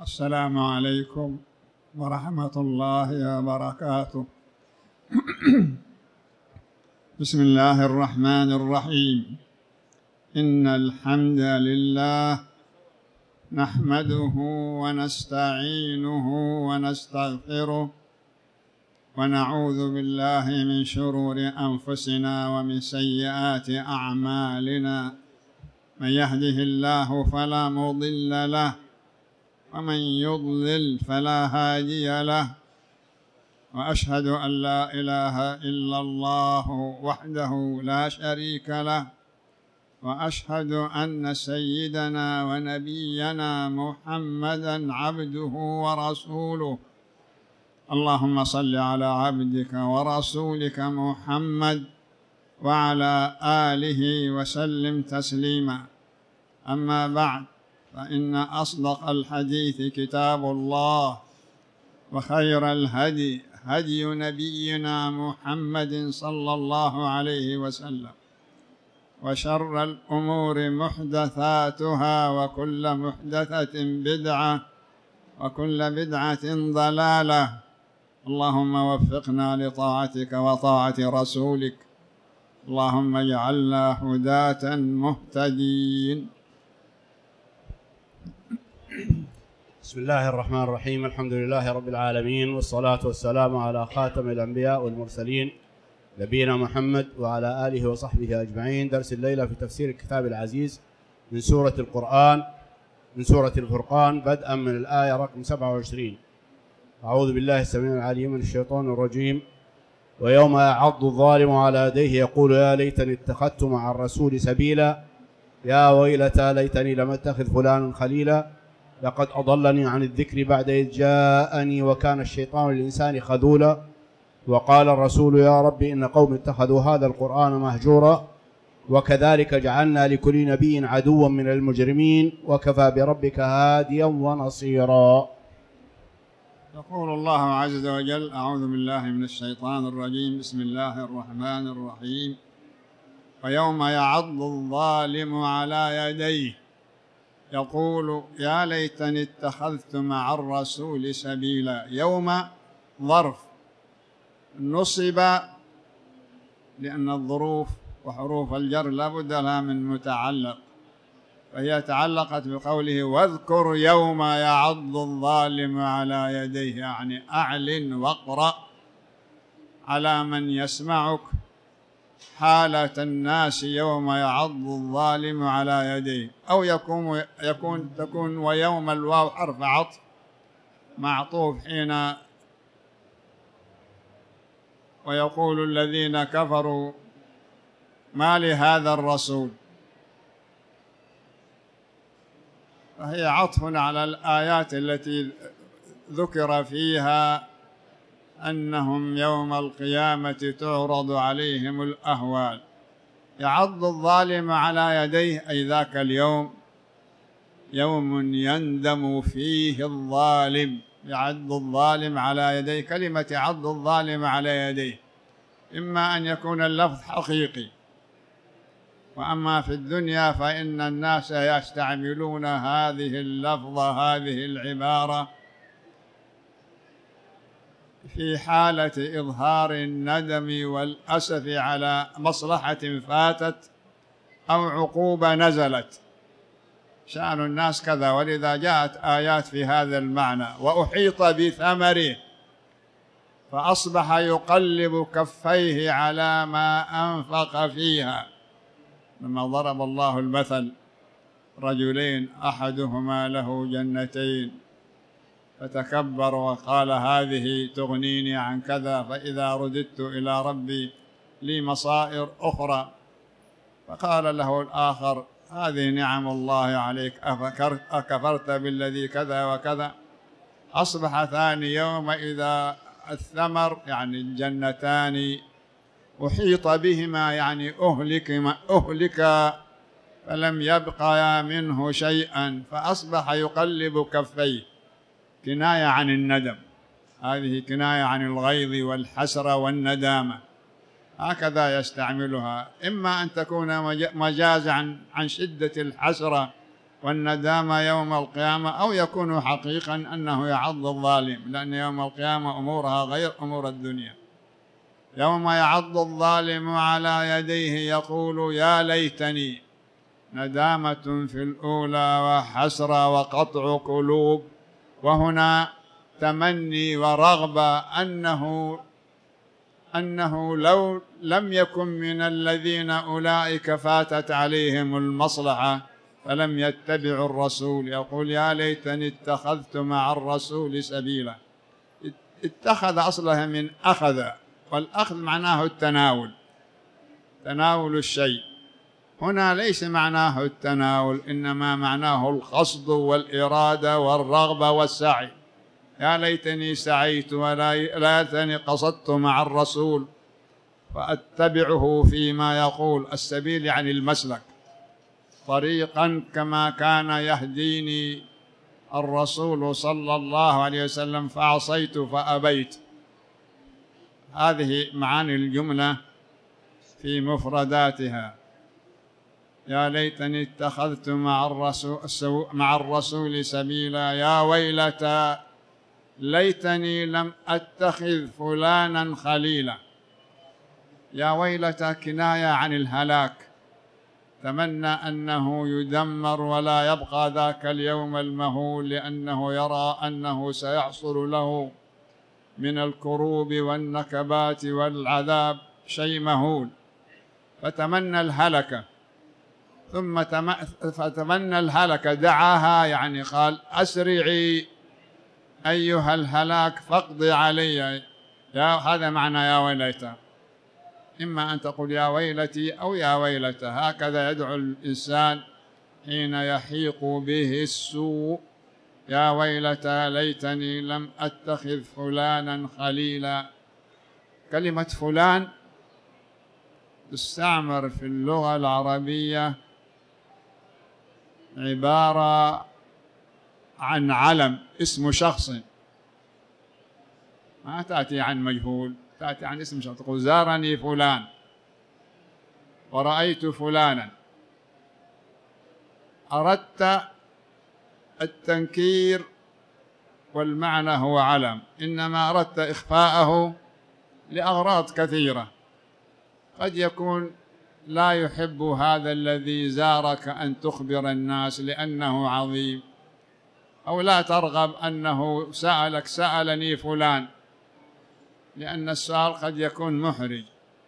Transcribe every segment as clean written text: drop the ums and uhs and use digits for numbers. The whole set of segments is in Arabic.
السلام عليكم ورحمة الله وبركاته. بسم الله الرحمن الرحيم. إن الحمد لله نحمده ونستعينه ونستغفره ونعوذ بالله من شرور أنفسنا ومن سيئات أعمالنا. من يهده الله فلا مضل له ومن يضلل فلا هادي له، وأشهد أن لا إله إلا الله وحده لا شريك له، وأشهد أن سيدنا ونبينا محمدًا عبده ورسوله. اللهم صل على عبدك ورسولك محمد وعلى آله وسلم تسليما. أما بعد، فإن أصدق الحديث كتاب الله، وخير الهدي هدي نبينا محمد صلى الله عليه وسلم، وشر الأمور محدثاتها، وكل محدثة بدعة، وكل بدعة ضلالة. اللهم وفقنا لطاعتك وطاعة رسولك، اللهم اجعلنا هداة مهتدين. بسم الله الرحمن الرحيم. الحمد لله رب العالمين، والصلاة والسلام على خاتم الأنبياء والمرسلين نبينا محمد وعلى آله وصحبه أجمعين. درس الليلة في تفسير الكتاب العزيز من سورة القرآن، من سورة الفرقان، بدءا من الآية رقم 27. أعوذ بالله السميع العليم من الشيطان الرجيم. ويوم يعض الظالم على يديه يقول يا ليتني اتخذت مع الرسول سبيلا، يا ويلتى ليتني لم اتخذ فلانا خليلا، لقد أضلني عن الذكر بعد إذ جاءني وكان الشيطان للإنسان خذولا. وقال الرسول يا رب إن قوم اتخذوا هذا القرآن مهجورا، وكذلك جعلنا لكل نبي عدوا من المجرمين، وكفى بربك هاديا ونصيرا. يقول الله عز وجل: أعوذ بالله من الشيطان الرجيم. بسم الله الرحمن الرحيم. ويوم يعض الظالم على يديه يقول يا ليتني اتخذت مع الرسول سبيلا. يوم ظرف نصب لأن الظروف وحروف الجر لا بد لها من متعلق، فهي تعلقت بقوله واذكر يوم يعض الظالم على يديه، يعني أعلن واقرأ على من يسمعك حالة الناس يوم يعض الظالم على يديه. أو تكون ويوم الواو حرف عطف معطوف حين ويقول الذين كفروا ما لهذا الرسول، فهي عطف على الآيات التي ذكر فيها أنهم يوم القيامة تعرض عليهم الأهوال. يعض الظالم على يديه، أي ذاك اليوم يوم يندم فيه الظالم. يعض الظالم على يديه، كلمة يعض الظالم على يديه إما أن يكون اللفظ حقيقي، وأما في الدنيا فإن الناس يستعملون هذه اللفظة، هذه العبارة، في حالة إظهار الندم والأسف على مصلحة فاتت أو عقوبة نزلت. شأن الناس كذا، ولذا جاءت آيات في هذا المعنى. وأحيط بثمره فأصبح يقلب كفيه على ما أنفق فيها. لما ضرب الله المثل رجلين أحدهما له جنتين فتكبر وقال هذه تغنيني عن كذا، فإذا رددت إلى ربي لي مصائر أخرى. فقال له الآخر هذه نعم الله عليك، أكفرت بالذي كذا وكذا. أصبح ثاني يوم إذا الثمر يعني الجنتان أحيط بهما، يعني أهلك فلم يبقى منه شيئا، فأصبح يقلب كفيه، كناية عن الندم. هذه كناية عن الغيظ والحسرة والندامة، هكذا يستعملها. إما أن تكون مجازا عن شدة الحسرة والندامة يوم القيامة، أو يكون حقيقا أنه يعض الظالم، لأن يوم القيامة أمورها غير أمور الدنيا. يوم يعض الظالم على يديه يقول يا ليتني، ندامة في الأولى وحسرة وقطع قلوب، وهنا تمني ورغبة أنه لو لم يكن من الذين أولئك فاتت عليهم المصلحة فلم يتبعوا الرسول، يقول يا ليتني اتخذت مع الرسول سبيلا. اتخذ أصلها من أخذ، والأخذ معناه التناول، تناول الشيء. هنا ليس معناه التناول، إنما معناه القصد والإرادة والرغبة والسعي. يا ليتني سعيت ولا ليتني قصدت مع الرسول فأتبعه فيما يقول. السبيل يعني المسلك، طريقا كما كان يهديني الرسول صلى الله عليه وسلم فعصيت فأبيت. هذه معاني الجملة في مفرداتها. يا ليتني اتخذت مع الرسول سبيلا، يا ويلتى ليتني لم أتخذ فلانا خليلا. يا ويلتى كناية عن الهلاك، تمنى أنه يدمر ولا يبقى ذاك اليوم المهول، لأنه يرى أنه سيحصل له من الكروب والنكبات والعذاب شيء مهول، فتمنى الهلكة. ثم فتمنى الهلكة، دعاها يعني قال أسرعي أيها الهلاك فاقضي علي. هذا معنى يا ويلتى. إما أن تقول يا ويلتي أو يا ويلتى، هكذا يدعو الإنسان حين يحيق به السوء. يا ويلتى ليتني لم أتخذ فلانا خليلا. كلمة فلان تستعمل في اللغة العربية عبارة عن علم، اسم شخص، ما تأتي عن مجهول، تأتي عن اسم شخص. تقول زارني فلان ورأيت فلانا. أردت التنكير والمعنى هو علم، إنما أردت إخفاءه لأغراض كثيرة. قد يكون لا يحب هذا الذي زارك أن تخبر الناس لأنه عظيم، أو لا ترغب أنه سألني فلان، لأن السؤال قد يكون محرج.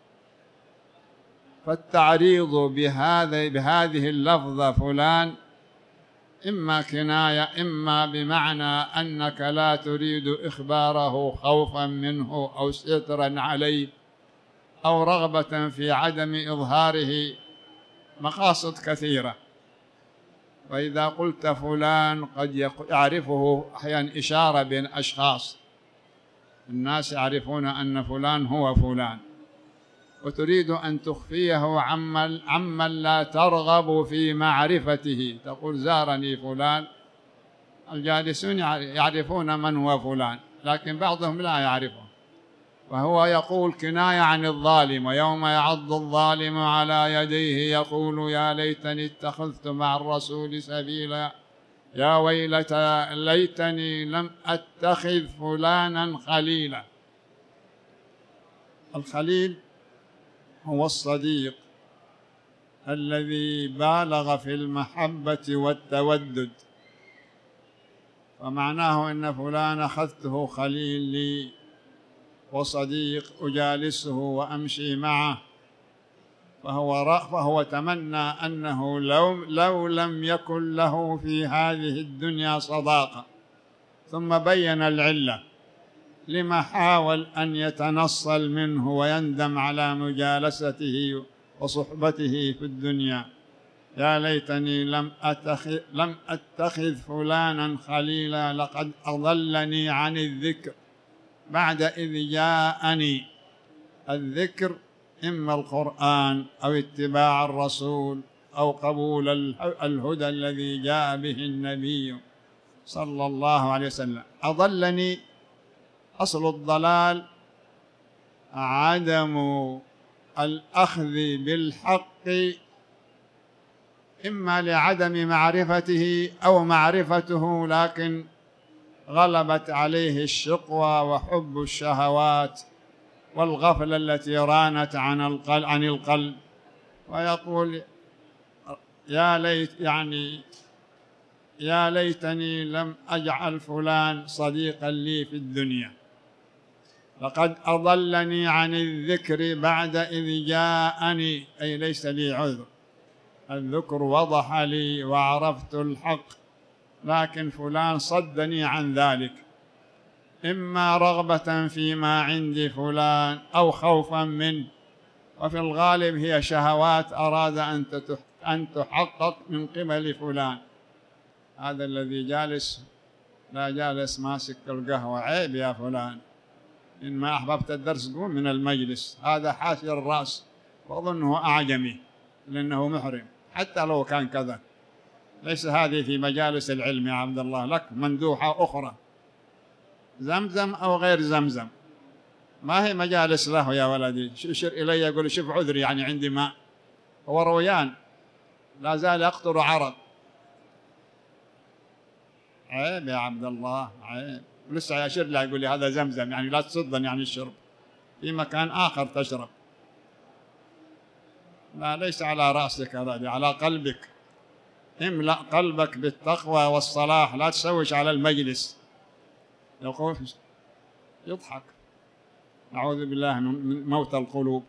فالتعريض بهذه اللفظة فلان إما كناية، إما بمعنى أنك لا تريد إخباره خوفا منه أو سترا عليه أو رغبة في عدم إظهاره، مقاصد كثيرة. وإذا قلت فلان قد يعرفه أحيانا إشارة بين أشخاص، الناس يعرفون أن فلان هو فلان، وتريد أن تخفيه عمن لا ترغب في معرفته. تقول زارني فلان، الجالسون يعرفون من هو فلان، لكن بعضهم لا يعرفه. وهو يقول كناية عن الظالم. ويوم يعض الظالم على يديه يقول يا ليتني اتخذت مع الرسول سبيلا، يا ويلتى ليتني لم أتخذ فلانا خليلا. الخليل هو الصديق الذي بالغ في المحبة والتودد، ومعناه أن فلان أخذته خليل لي وصديق أجالسه وأمشي معه. فهو تمنى أنه لو لم يكن له في هذه الدنيا صداقة. ثم بين العلة لما حاول أن يتنصل منه ويندم على مجالسته وصحبته في الدنيا. يا ليتني لم أتخذ فلانا خليلا، لقد أضلني عن الذكر بعد إذ جاءني. الذكر إما القرآن أو اتباع الرسول أو قبول الهدى الذي جاء به النبي صلى الله عليه وسلم. أضلني، أصل الضلال عدم الأخذ بالحق إما لعدم معرفته أو معرفته لكن غلبت عليه الشقوى وحب الشهوات والغفلة التي رانت عن القلب، ويقول يا ليتني لم أجعل فلان صديقا لي في الدنيا، لقد أضلني عن الذكر بعد إذ جاءني، أي ليس لي عذر، الذكر وضح لي وعرفت الحق، لكن فلان صدني عن ذلك، إما رغبة فيما عند فلان أو خوفا منه، وفي الغالب هي شهوات أراد أن تحقق من قبل فلان. هذا الذي جالس لا جالس ماسك القهوة، عيب يا فلان، إن ما أحببت الدرس قوم من المجلس، هذا حاشي الرأس وأظنه أعجمي لأنه محرم، حتى لو كان كذا. ليس هذه في مجالس العلم يا عبد الله، لك مندوحة أخرى، زمزم أو غير زمزم، ما هي مجالس له يا ولدي. يشير إلي يقول شوف عذري، يعني عندي ماء، هو رويان لا زال يقطر عرق. عيب يا عبد الله، عيب. لسه يشير لي يقول لي هذا زمزم، يعني لا تصدن يعني الشرب، في مكان آخر تشرب. لا، ليس على رأسك هذا، على قلبك. املأ قلبك بالتقوى والصلاح، لا تسوش على المجلس. يقول يضحك، أعوذ بالله من موت القلوب.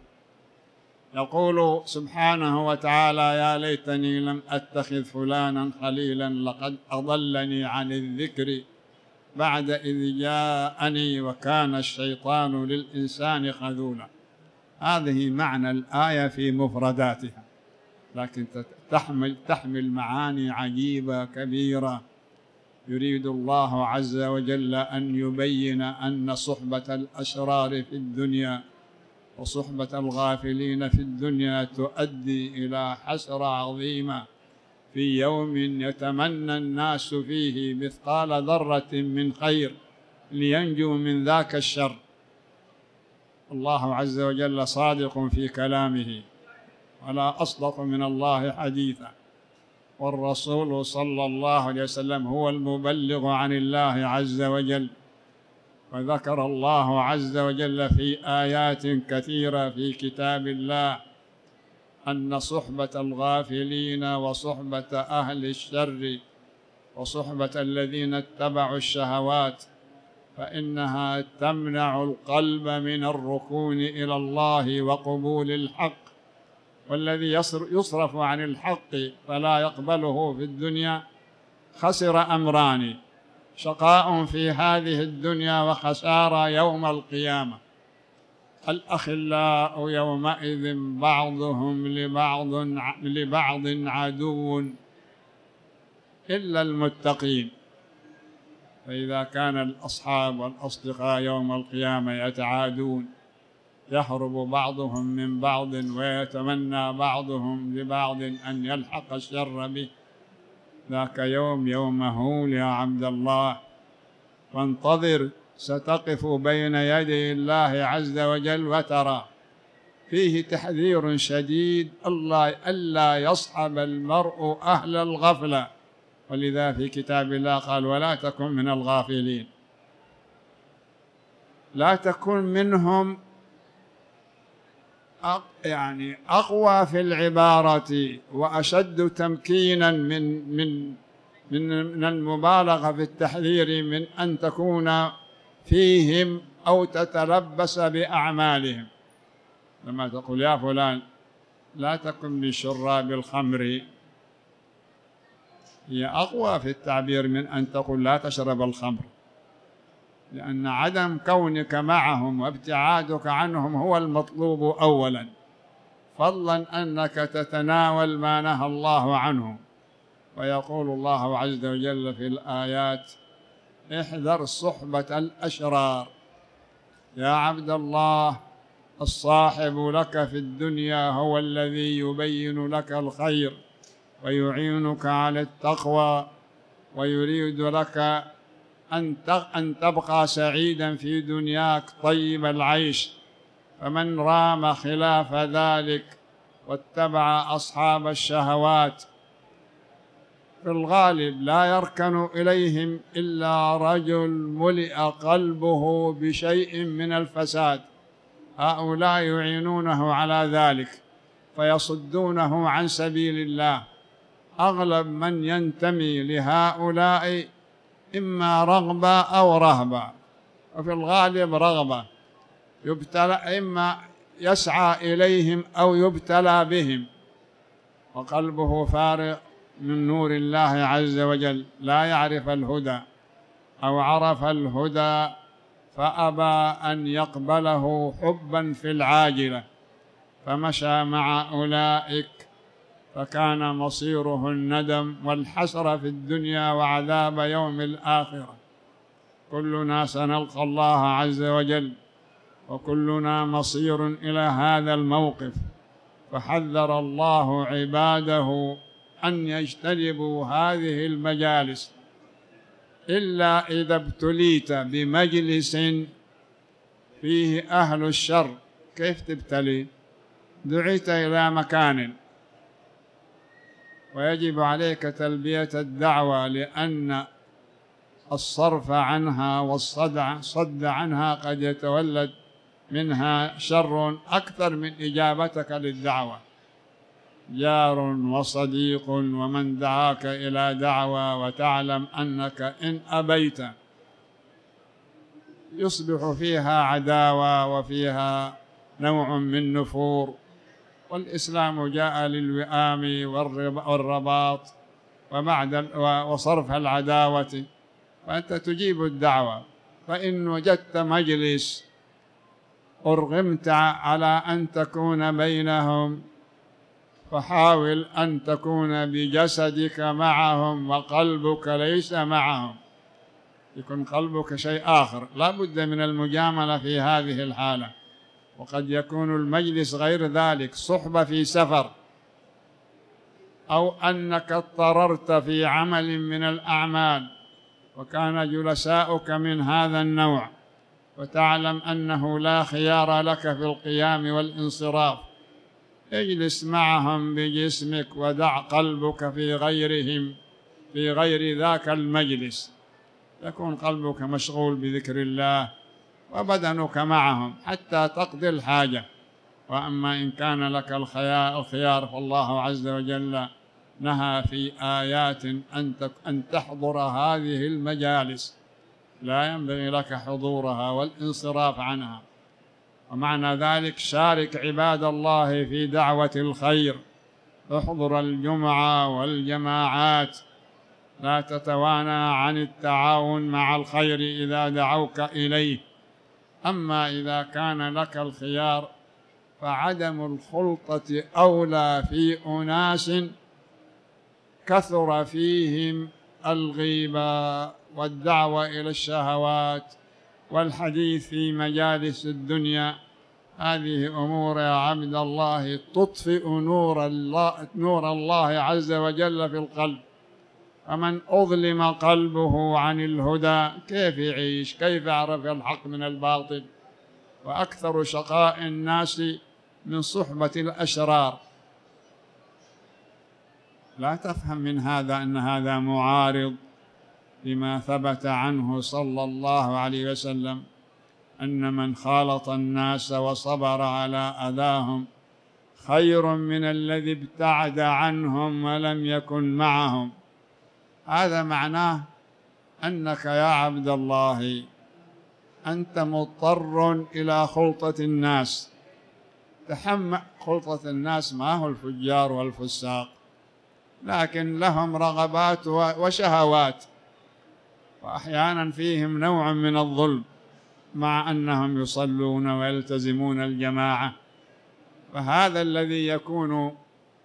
يقول سبحانه وتعالى يا ليتني لم أتخذ فلانا خليلا لقد أضلني عن الذكر بعد إذ جاءني وكان الشيطان للإنسان خذولا. هذه معنى الآية في مفرداتها، لكن تحمل معاني عجيبة كبيرة. يريد الله عز وجل أن يبين أن صحبة الأشرار في الدنيا وصحبة الغافلين في الدنيا تؤدي إلى حسرة عظيمة في يوم يتمنى الناس فيه مثقال ذرة من خير لينجوا من ذاك الشر. الله عز وجل صادق في كلامه، ولا أصدق من الله حديثا، والرسول صلى الله عليه وسلم هو المبلغ عن الله عز وجل. وذكر الله عز وجل في آيات كثيرة في كتاب الله أن صحبة الغافلين وصحبة أهل الشر وصحبة الذين اتبعوا الشهوات فإنها تمنع القلب من الركون إلى الله وقبول الحق، والذي يصرف عن الحق فلا يقبله في الدنيا خسر أمران: شقاء في هذه الدنيا وخسارة يوم القيامة. الأخلاء يومئذ بعضهم لبعض عدو إلا المتقين. فإذا كان الأصحاب والأصدقاء يوم القيامة يتعادون، يهرب بعضهم من بعض ويتمنى بعضهم لبعض أن يلحق الشر به، ذاك يوم هول يا عبد الله. وانتظر، ستقف بين يدي الله عز وجل وترى فيه تحذير شديد ألا يصحب المرء أهل الغفلة، ولذا في كتاب الله قال ولا تكن من الغافلين. لا تكن منهم، يعني أقوى في العبارة وأشد تمكينا من المبالغة في التحذير من أن تكون فيهم أو تتلبس بأعمالهم. لما تقول يا فلان لا تكن من شراب الخمر، هي أقوى في التعبير من أن تقول لا تشرب الخمر، لأن عدم كونك معهم وابتعادك عنهم هو المطلوب أولا، فضلا أنك تتناول ما نهى الله عنه. ويقول الله عز وجل في الآيات احذر صحبة الأشرار. يا عبد الله، الصاحب لك في الدنيا هو الذي يبين لك الخير ويعينك على التقوى ويريد لك أن تبقى سعيدا في دنياك طيب العيش. فمن رام خلاف ذلك واتبع أصحاب الشهوات في الغالب لا يركن إليهم إلا رجل ملئ قلبه بشيء من الفساد، هؤلاء يعينونه على ذلك فيصدونه عن سبيل الله. أغلب من ينتمي لهؤلاء إما رغبة أو رهبة، وفي الغالب رغبة، يبتلى إما يسعى إليهم أو يبتلى بهم، وقلبه فارغ من نور الله عز وجل، لا يعرف الهدى أو عرف الهدى فأبى أن يقبله حبا في العاجلة، فمشى مع أولئك فكان مصيره الندم والحسرة في الدنيا وعذاب يوم الآخرة. كلنا سنلقى الله عز وجل وكلنا مصير إلى هذا الموقف، فحذر الله عباده أن يجتنبوا هذه المجالس، إلا إذا ابتليت بمجلس فيه أهل الشر. كيف تبتلي؟ دعيت إلى مكان ويجب عليك تلبية الدعوة، لأن الصرف عنها والصد عنها قد يتولد منها شر أكثر من إجابتك للدعوة. جار وصديق ومن دعاك إلى دعوة وتعلم أنك إن أبيت يصبح فيها عداوة وفيها نوع من نفور، والإسلام جاء للوئام والرباط وصرف العداوة، فأنت تجيب الدعوة. فإن وجدت مجلس أرغمت على أن تكون بينهم فحاول أن تكون بجسدك معهم وقلبك ليس معهم، يكون قلبك شيء آخر. لا بد من المجاملة في هذه الحالة. وقد يكون المجلس غير ذلك، صحبة في سفر، أو أنك اضطررت في عمل من الأعمال وكان جلساؤك من هذا النوع، وتعلم أنه لا خيار لك في القيام والانصراف، اجلس معهم بجسمك ودع قلبك في غيرهم في غير ذاك المجلس، يكون قلبك مشغول بذكر الله وبدنك معهم حتى تقضي الحاجة. وأما إن كان لك الخيار فالله عز وجل نهى في آيات أن تحضر هذه المجالس، لا ينبغي لك حضورها والانصراف عنها. ومعنى ذلك شارك عباد الله في دعوة الخير، احضر الجمعة والجماعات، لا تتوانى عن التعاون مع الخير إذا دعوك إليه. أما إذا كان لك الخيار فعدم الخلطة أولى في أناس كثر فيهم الغيبة والدعوة إلى الشهوات والحديث في مجالس الدنيا. هذه أمور يا عبد الله تطفئ نور الله عز وجل في القلب. فمن أظلم قلبه عن الهدى كيف يعيش؟ كيف يعرف الحق من الباطل؟ وأكثر شقاء الناس من صحبة الأشرار. لا تفهم من هذا أن هذا معارض لما ثبت عنه صلى الله عليه وسلم أن من خالط الناس وصبر على أذاهم خير من الذي ابتعد عنهم ولم يكن معهم. هذا معناه أنك يا عبد الله أنت مضطر إلى خلطة الناس. تحمل خلطة الناس، ما هو الفجار والفساق، لكن لهم رغبات وشهوات، وأحيانا فيهم نوع من الظلم مع أنهم يصلون ويلتزمون الجماعة. فهذا الذي يكون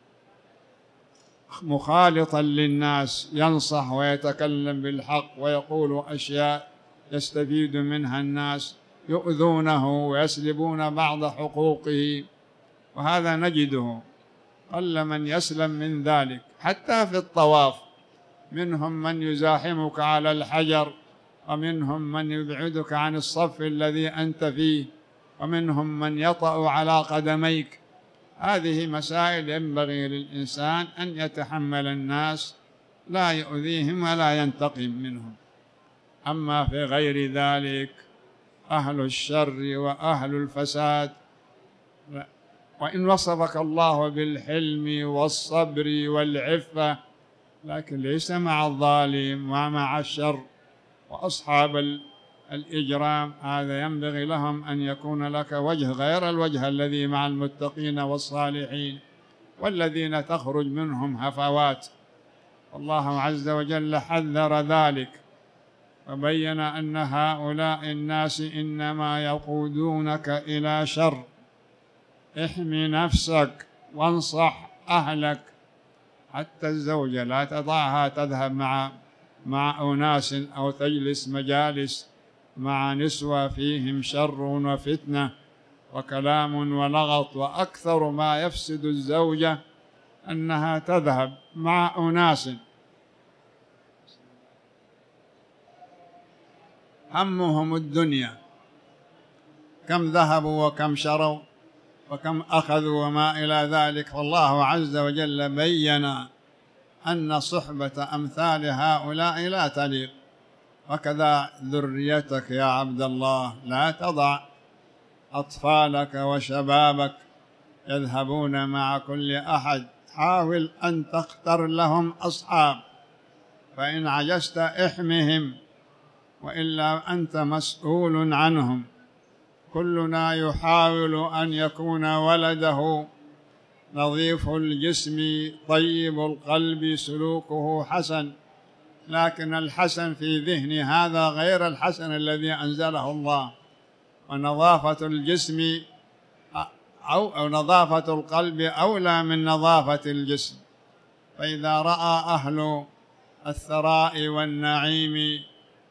مخالطا للناس ينصح ويتكلم بالحق ويقول أشياء يستفيد منها الناس، يؤذونه ويسلبون بعض حقوقه، وهذا نجده قل من يسلم من ذلك. حتى في الطواف منهم من يزاحمك على الحجر، ومنهم من يبعدك عن الصف الذي أنت فيه، ومنهم من يطأ على قدميك. هذه مسائل ينبغي للإنسان أن يتحمل الناس لا يؤذيهم ولا ينتقم منهم. أما في غير ذلك أهل الشر وأهل الفساد، وإن وصفك الله بالحلم والصبر والعفة، لكن ليس مع الظالم ومع الشر وأصحاب الإجرام. هذا ينبغي لهم أن يكون لك وجه غير الوجه الذي مع المتقين والصالحين والذين تخرج منهم هفوات. الله عز وجل حذر ذلك وبين أن هؤلاء الناس إنما يقودونك إلى شر. احمي نفسك وانصح أهلك، حتى الزوجة لا تضعها تذهب مع أناس أو تجلس مجالس مع نسوة فيهم شر وفتنة وكلام ولغط. وأكثر ما يفسد الزوجة أنها تذهب مع أناس همهم الدنيا، كم ذهبوا وكم شروا وكم أخذوا وما إلى ذلك. والله عز وجل بين أن صحبة أمثال هؤلاء لا تليق. وكذا ذريتك يا عبد الله، لا تضع أطفالك وشبابك يذهبون مع كل أحد، حاول أن تختر لهم أصحاب، فإن عجزت احمهم، وإلا أنت مسؤول عنهم. كلنا يحاول أن يكون ولده نظيف الجسم طيب القلب سلوكه حسن، لكن الحسن في ذهن هذا غير الحسن الذي أنزله الله. ونظافة الجسم أو نظافة القلب أولى من نظافة الجسم. فإذا رأى أهل الثراء والنعيم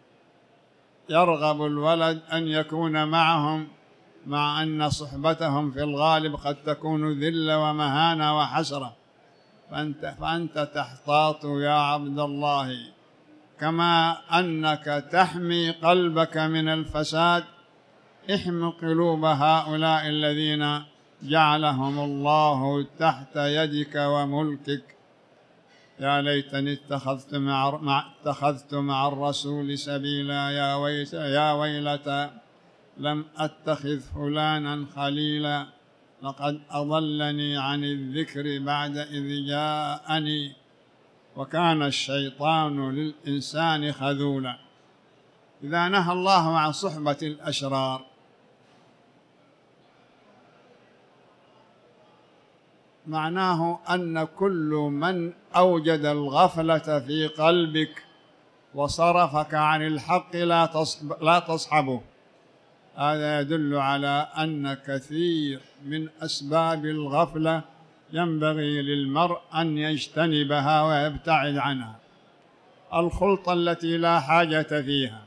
يرغب الولد أن يكون معهم، مع أن صحبتهم في الغالب قد تكون ذل ومهانة وحسرة. فأنت تحتاط يا عبد الله، كما أنك تحمي قلبك من الفساد، احم قلوب هؤلاء الذين جعلهم الله تحت يدك وملكك. يا ليتني اتخذت مع الرسول سبيلا، يا ويلتى لم أتخذ فلانا خليلا، لقد أضلني عن الذكر بعد إذ جاءني، وكان الشيطان للإنسان خذولا. إذا نهى الله عن صحبة الأشرار معناه أن كل من أوجد الغفلة في قلبك وصرفك عن الحق لا تصحبه. هذا يدل على أن كثير من أسباب الغفلة ينبغي للمرء أن يجتنبها ويبتعد عنها. الخلطة التي لا حاجة فيها،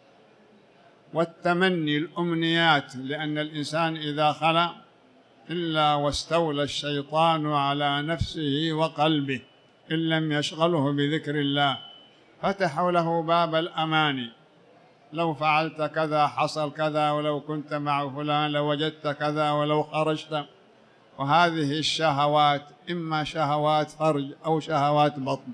والتمني الأمنيات، لأن الإنسان إذا خلا إلا واستولى الشيطان على نفسه وقلبه إن لم يشغله بذكر الله، فتحوا له باب الأماني، لو فعلت كذا حصل كذا، ولو كنت مع فلان لوجدت كذا، ولو خرجت. وهذه الشهوات إما شهوات فرج أو شهوات بطن.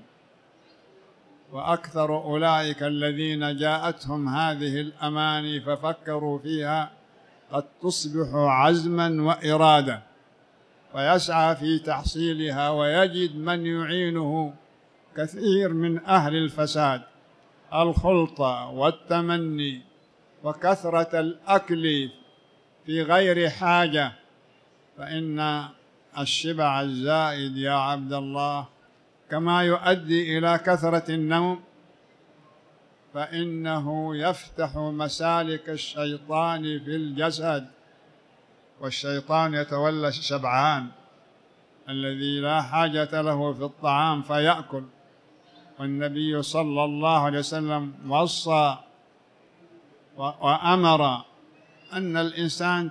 وأكثر أولئك الذين جاءتهم هذه الأماني ففكروا فيها قد تصبح عزما وإرادة، ويسعى في تحصيلها ويجد من يعينه. كثير من أهل الفساد الخلطة والتمني وكثرة الأكل في غير حاجة، فإن الشبع الزائد يا عبد الله كما يؤدي إلى كثرة النوم، فإنه يفتح مسالك الشيطان في الجسد، والشيطان يتولى الشبعان الذي لا حاجة له في الطعام فيأكل. والنبي صلى الله عليه وسلم وصى وأمر أن الإنسان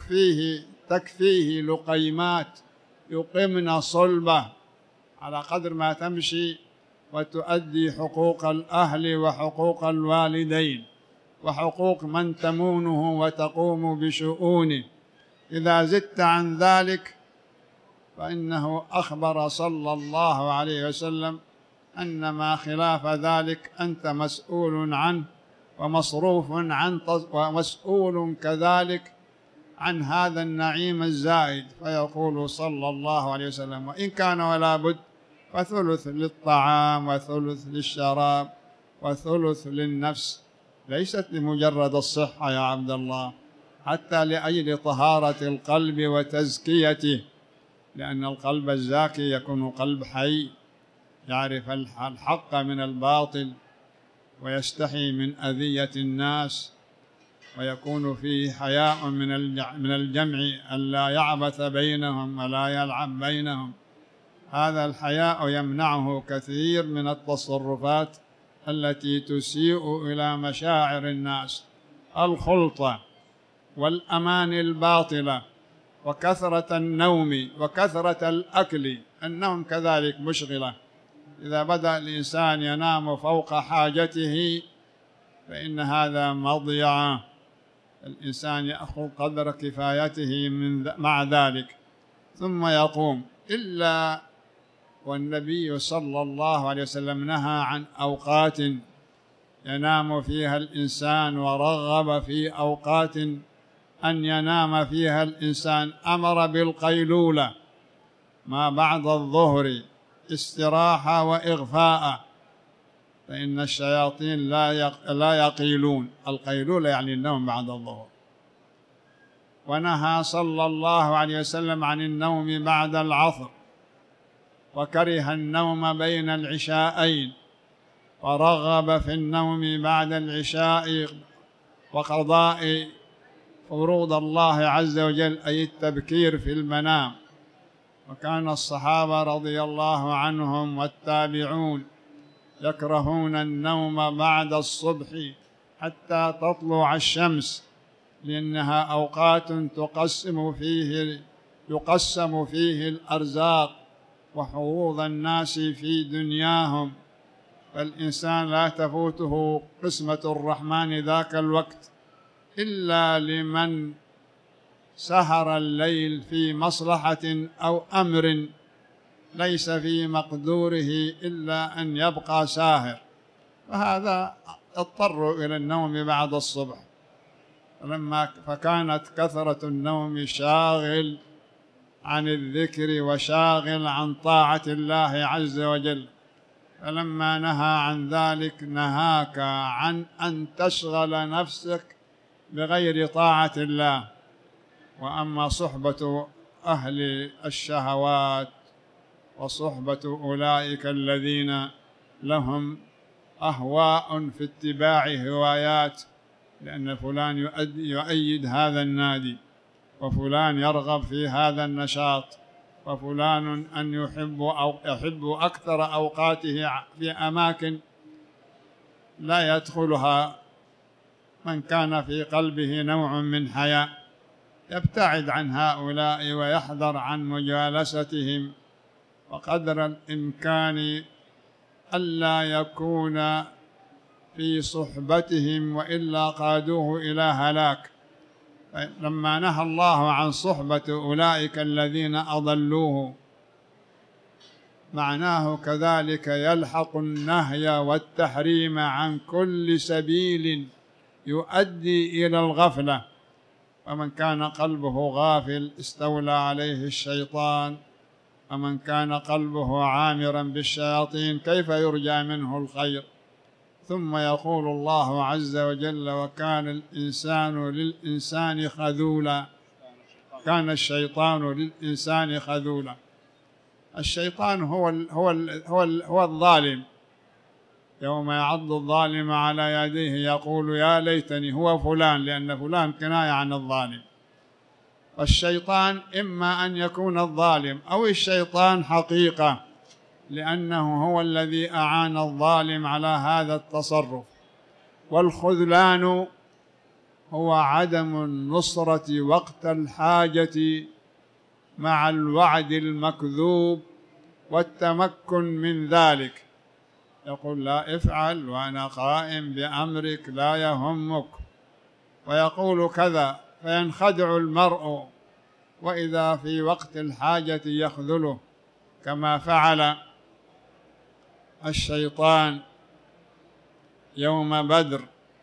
تكفيه لقيمات يقمن صلبه على قدر ما تمشي، وتؤدي حقوق الأهل وحقوق الوالدين وحقوق من تمونه وتقوم بشؤونه. إذا زدت عن ذلك فإنه أخبر صلى الله عليه وسلم أن ما خلاف ذلك أنت مسؤول عنه ومصروف عنه ومسؤول كذلك عن هذا النعيم الزائد. فيقول صلى الله عليه وسلم: وإن كان ولا بد فثلث للطعام وثلث للشراب وثلث للنفس، ليست لمجرد الصحة يا عبد الله، حتى لأجل طهارة القلب وتزكيته، لأن القلب الزاكي يكون قلب حي يعرف الحق من الباطل ويستحي من أذية الناس، ويكون فيه حياء من الجمع ألا يعبث بينهم ولا يلعب بينهم. هذا الحياء يمنعه كثير من التصرفات التي تسيء إلى مشاعر الناس، الخلطة والأمان الباطلة وكثرة النوم وكثرة الأكل. النوم كذلك مشغلة، إذا بدأ الإنسان ينام فوق حاجته فإن هذا مضيعة. الإنسان يأخذ قدر كفايته مع ذلك ثم يقوم. إلا والنبي صلى الله عليه وسلم نهى عن أوقات ينام فيها الإنسان، ورغب في أوقات أن ينام فيها الإنسان. أمر بالقيلولة ما بعد الظهر استراحة وإغفاء، فإن الشياطين لا يقيلون. القيلولة يعني النوم بعد الظهر. ونهى صلى الله عليه وسلم عن النوم بعد العصر، وكره النوم بين العشاءين، ورغب في النوم بعد العشاء وقضاء فروض الله عز وجل، أي التبكير في المنام. وكان الصحابة رضي الله عنهم والتابعون يكرهون النوم بعد الصبح حتى تطلع الشمس، لأنها أوقات يقسم فيه الأرزاق وحظوظ الناس في دنياهم، فالإنسان لا تفوته قسمة الرحمن ذاك الوقت إلا لمن سهر الليل في مصلحة أو أمر ليس في مقدوره إلا أن يبقى ساهر، فهذا اضطر إلى النوم بعد الصبح. فكانت كثرة النوم شاغل عن الذكر وشاغل عن طاعة الله عز وجل. فلما نهى عن ذلك نهاك عن أن تشغل نفسك بغير طاعة الله. وأما صحبة أهل الشهوات وصحبة أولئك الذين لهم أهواء في اتباع هوايات، لأن فلان يؤيد هذا النادي، وفلان يرغب في هذا النشاط، وفلان أن يحب أكثر أوقاته في أماكن لا يدخلها من كان في قلبه نوع من حياء، يبتعد عن هؤلاء ويحذر عن مجالستهم، وقدر الإمكان ألا يكون في صحبتهم وإلا قادوه إلى هلاك. لما نهى الله عن صحبة أولئك الذين أضلوه، معناه كذلك يلحق النهي والتحريم عن كل سبيل يؤدي إلى الغفلة. ومن كان قلبه غافل استولى عليه الشيطان، ومن كان قلبه عامرا بالشياطين كيف يرجى منه الخير؟ ثم يقول الله عز وجل: وكان الإنسان للإنسان خذولا. كان الشيطان للإنسان خذولا. الشيطان هو الظالم. يوم يعض الظالم على يديه يقول يا ليتني هو فلان، لأن فلان كناية عن الظالم. فالشيطان إما أن يكون الظالم أو الشيطان حقيقة، لأنه هو الذي أعان الظالم على هذا التصرف. والخذلان هو عدم النصرة وقت الحاجة مع الوعد المكذوب والتمكن من ذلك. يقول لا افعل وأنا قائم بأمرك لا يهمك، ويقول كذا، فينخدع المرء، وإذا في وقت الحاجة يخذله، كما فعل الشيطان يوم بدر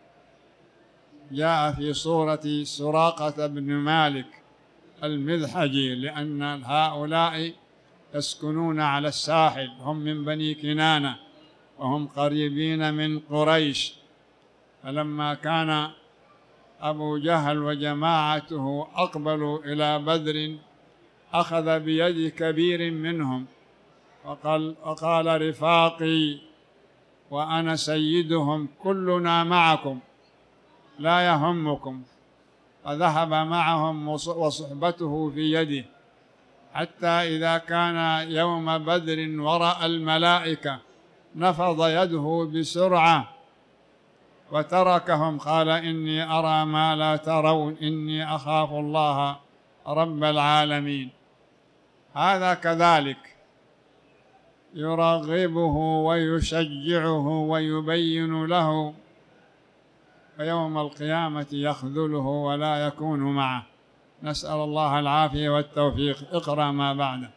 جاء في صورة سراقة بن مالك المذحجي، لأن هؤلاء يسكنون على الساحل، هم من بني كنانة وهم قريبين من قريش. فلما كان أبو جهل وجماعته أقبلوا إلى بدر أخذ بيد كبير منهم وقال رفاقي وأنا سيدهم كلنا معكم لا يهمكم، فذهب معهم وصحبته في يده، حتى إذا كان يوم بدر ورأى الملائكة نفض يده بسرعة وتركهم، قال إني أرى ما لا ترون إني أخاف الله رب العالمين. هذا كذلك يرغبه ويشجعه ويبين له، فيوم القيامة يخذله ولا يكون معه. نسأل الله العافية والتوفيق. اقرأ ما بعده.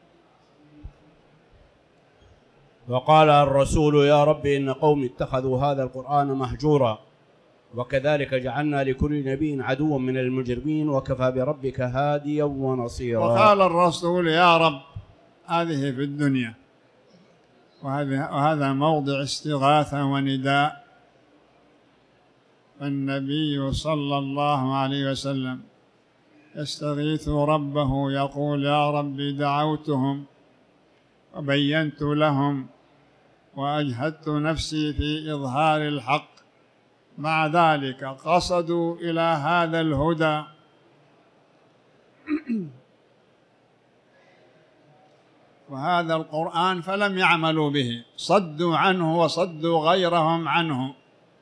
وقال الرسول يا رب إن قوم اتخذوا هذا القرآن مهجورا وكذلك جعلنا لكل نبي عدوا من المجرمين وكفى بربك هاديا ونصيرا. وقال الرسول يا رب، هذه في الدنيا، وهذا موضع استغاثة ونداء. فالنبي صلى الله عليه وسلم يستغيث ربه يقول يا رب دعوتهم وبينت لهم وأجهدت نفسي في إظهار الحق، مع ذلك قصدوا إلى هذا الهدى وهذا القرآن فلم يعملوا به، صدوا عنه وصدوا غيرهم عنه.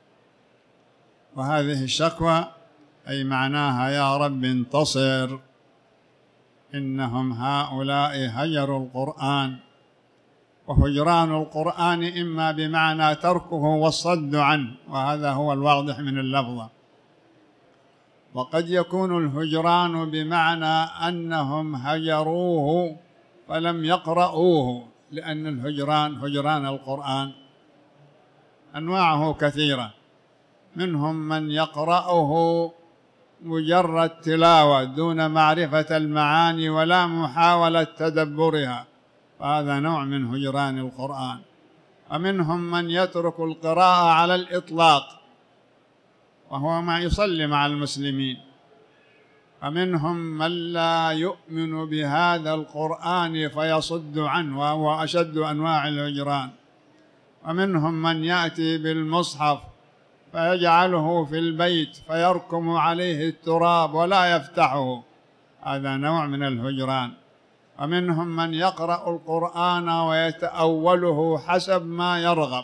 وهذه الشكوى أي معناها يا رب انتصر، إنهم هؤلاء هجروا القرآن. وهجران القرآن إما بمعنى تركه والصد عنه، وهذا هو الواضح من اللفظة، وقد يكون الهجران بمعنى أنهم هجروه فلم يقرؤوه، لأن الهجران هجران القرآن أنواعه كثيرة، منهم من يقرأه مجرد تلاوة دون معرفة المعاني ولا محاولة تدبرها، فهذا نوع من هجران القرآن. ومنهم من يترك القراءة على الإطلاق وهو ما يصلي مع المسلمين. ومنهم من لا يؤمن بهذا القرآن فيصد عنه، وهو أشد أنواع الهجران. ومنهم من يأتي بالمصحف فيجعله في البيت فيركم عليه التراب ولا يفتحه، هذا نوع من الهجران. ومنهم من يقرأ القرآن ويتأوله حسب ما يرغب،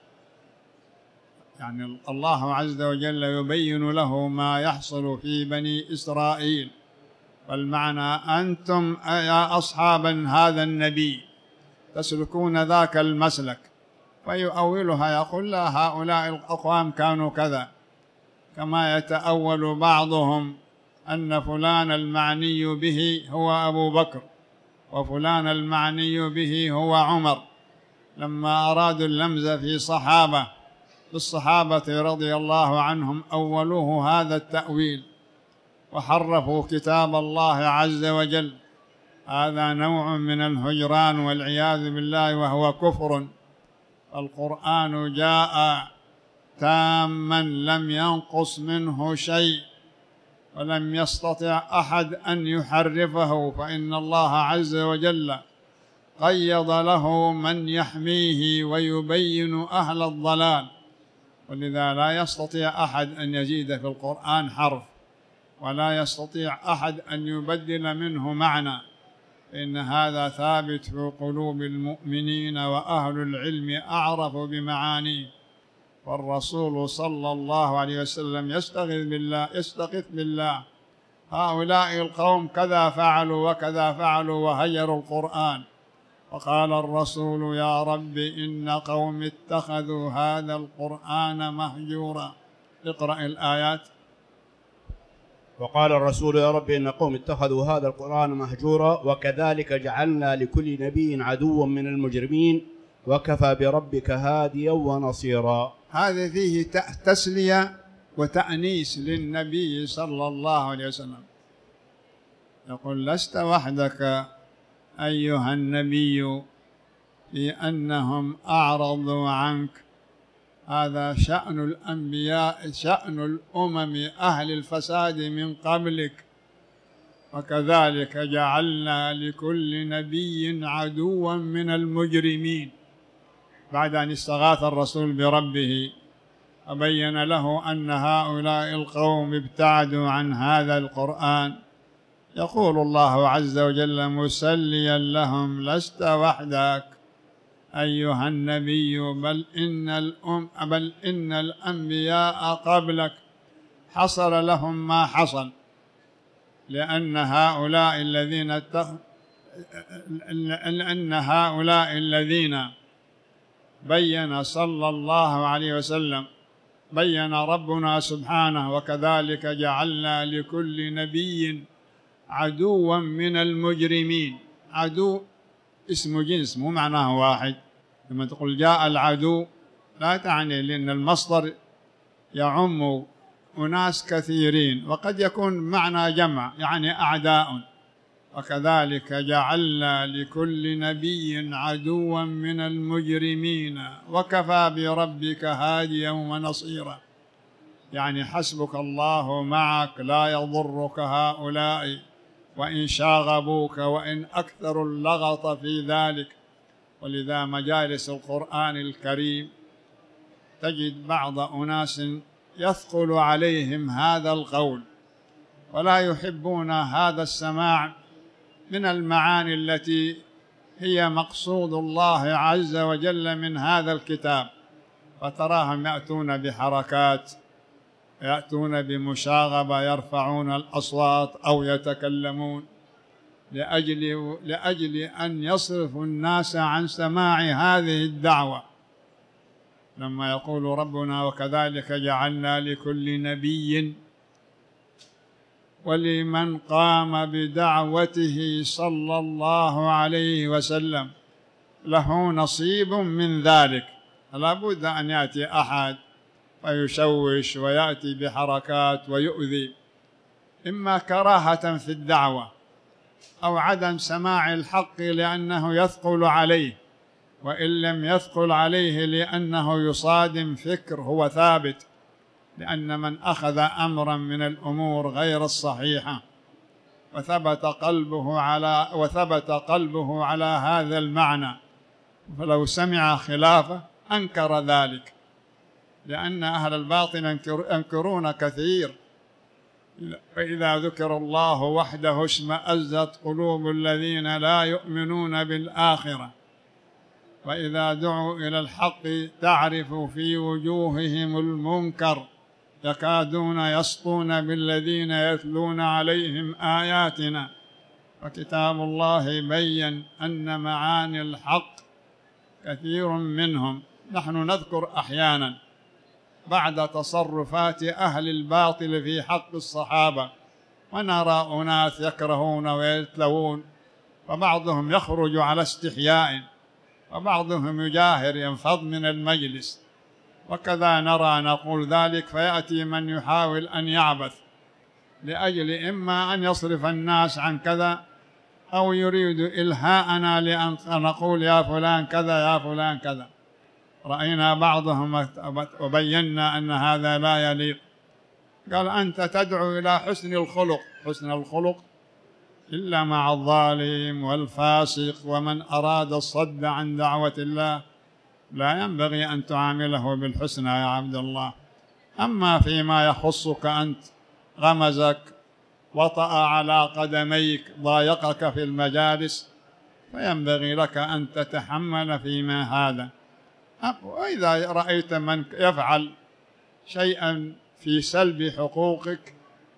يعني الله عز وجل يبين له ما يحصل في بني إسرائيل، والمعنى أنتم يا أصحاب هذا النبي تسلكون ذاك المسلك، فيؤولها يقول لا هؤلاء الأقوام كانوا كذا، كما يتأول بعضهم أن فلان المعني به هو أبو بكر وفلان المعني به هو عمر، لما أرادوا اللمز في بالصحابة رضي الله عنهم أولوه هذا التأويل وحرفوا كتاب الله عز وجل. هذا نوع من الهجران والعياذ بالله، وهو كفر. القرآن جاء تاما لم ينقص منه شيء، ولم يستطع أحد أن يحرفه، فإن الله عز وجل قيض له من يحميه ويبين أهل الضلال، ولذا لا يستطيع أحد أن يزيد في القرآن حرف، ولا يستطيع أحد أن يبدل منه معنى، إن هذا ثابت في قلوب المؤمنين، وأهل العلم أعرف بمعانيه. والرسول صلى الله عليه وسلم يستغيث بالله هؤلاء القوم كذا فعلوا وكذا فعلوا وهجروا القرآن. وقال الرسول يا رب إن قوم اتخذوا هذا القرآن مهجورا. اقرأ الآيات. وقال الرسول يا رب إن قوم اتخذوا هذا القرآن مهجورا وكذلك جعلنا لكل نبي عدوا من المجرمين وكفى بربك هاديا ونصيرا. هذا فيه تسلية وتأنيس للنبي صلى الله عليه وسلم، يقول لست وحدك أيها النبي في أنهم أعرضوا عنك، هذا شأن الأنبياء، شأن الأمم أهل الفساد من قبلك، وكذلك جعلنا لكل نبي عدوا من المجرمين. بعد أن استغاث الرسول بربه وبين له أن هؤلاء القوم ابتعدوا عن هذا القرآن، يقول الله عز وجل مسليا لهم لست وحدك أيها النبي بل إن الأنبياء قبلك حصل لهم ما حصل، لأن هؤلاء الذين بين صلى الله عليه وسلم بين ربنا سبحانه وكذلك جعلنا لكل نبي عدوا من المجرمين. عدو اسم جنس مو معناه واحد، لما تقول جاء العدو لا تعني، لأن المصدر يعم أناس كثيرين، وقد يكون معنى جمع يعني أعداء. وكذلك جعلنا لكل نبي عدوا من المجرمين وكفى بربك هاديا ونصيرا، يعني حسبك الله معك لا يضرك هؤلاء وإن شاغبوك وإن أكثروا اللغط في ذلك. ولذا مجالس القرآن الكريم تجد بعض أناس يثقل عليهم هذا القول ولا يحبون هذا السماع من المعاني التي هي مقصود الله عز وجل من هذا الكتاب، فتراهم يأتون بحركات، يأتون بمشاغبة، يرفعون الأصوات أو يتكلمون لأجل أن يصرفوا الناس عن سماع هذه الدعوة. لما يقول ربنا وكذلك جعلنا لكل نبي ولمن قام بدعوته صلى الله عليه وسلم له نصيب من ذلك. لا بد أن يأتي أحد ويشوش ويأتي بحركات ويؤذي، إما كراهة في الدعوة أو عدم سماع الحق لأنه يثقل عليه، وإن لم يثقل عليه لأنه يصادم فكر هو ثابت، لأن من أخذ أمرا من الأمور غير الصحيحة وثبت قلبه على هذا المعنى، فلو سمع خلافه أنكر ذلك، لأن أهل الباطل ينكرون كثير. فإذا ذكر الله وحده اشمأزت قلوب الذين لا يؤمنون بالآخرة، وإذا دعوا إلى الحق تعرف في وجوههم المنكر يكادون يسطون بالذين يتلون عليهم آياتنا. وكتاب الله بين أن معاني الحق كثير منهم نحن نذكر أحيانا بعد تصرفات أهل الباطل في حق الصحابة، ونرى أناس يكرهون ويتلوون، وبعضهم يخرج على استحياء وبعضهم يجاهر ينفض من المجلس، وكذا نرى نقول ذلك، فيأتي من يحاول أن يعبث لأجل إما أن يصرف الناس عن كذا أو يريد إلهاءنا لأن نقول يا فلان كذا يا فلان كذا. رأينا بعضهم وبينا أن هذا لا يليق، قال أنت تدعو إلى حسن الخلق، حسن الخلق إلا مع الظالم والفاسق ومن أراد الصد عن دعوة الله لا ينبغي أن تعامله بالحسنى يا عبد الله. أما فيما يخصك أنت، غمزك، وطأ على قدميك، ضايقك في المجالس، فينبغي لك أن تتحمل فيما هذا. وإذا رأيت من يفعل شيئا في سلب حقوقك،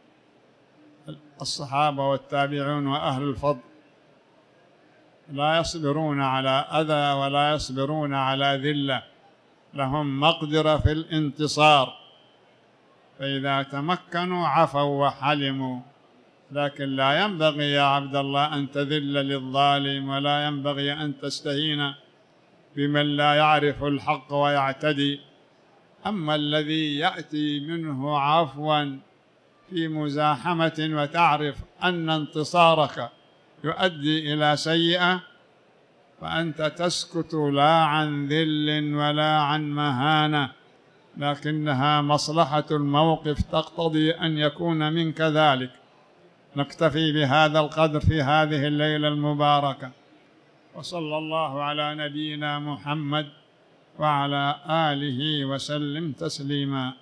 الصحابة والتابعون وأهل الفضل لا يصبرون على أذى ولا يصبرون على ذلة، لهم مقدرة في الانتصار، فإذا تمكنوا عفوا وحلموا. لكن لا ينبغي يا عبد الله أن تذل للظالم، ولا ينبغي أن تستهين بمن لا يعرف الحق ويعتدي. أما الذي يأتي منه عفوا في مزاحمة وتعرف أن انتصارك يؤدي إلى سيئة، فأنت تسكت لا عن ذل ولا عن مهانة، لكنها مصلحة الموقف تقتضي أن يكون منك ذلك. نكتفي بهذا القدر في هذه الليلة المباركة، وصلى الله على نبينا محمد وعلى آله وسلم تسليما.